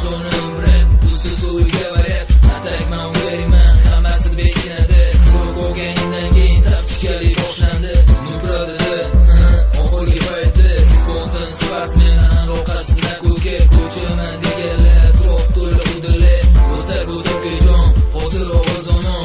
jonim bret Usiz o'yga varet Atakman o'ylayman hammasi bekinadi So'q olgandan keyin tapchukali boshlandi Nubradida oxirgi paytda Spontan sportmen aloqasida ko'ka ko'chaman deganlar Atrof to'la udali O'tar o'targa jon hozir ovozonon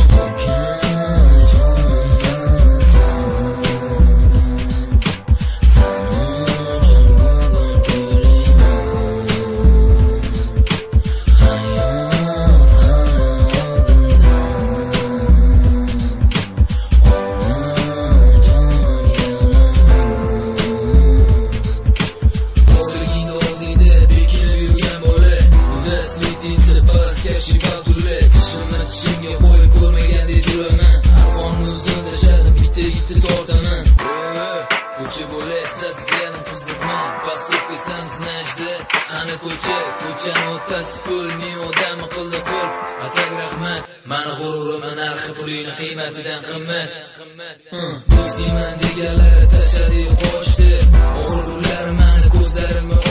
Tishimga qo'yib ko'rmagandek turaman Arqonni uzun tashladim bitta tortaman Ko'cha bo'lak sasganim qiziqman Postupka samsinajdi Qani ko'chani o'tasi pul Men odamni qildi qo'l Atak rahmat Mani g'ururim narxi pulini qiymatidan qimmat Do'stiyman deganlar tashladi qochdi Oxir kunlari mani ko'zlarimga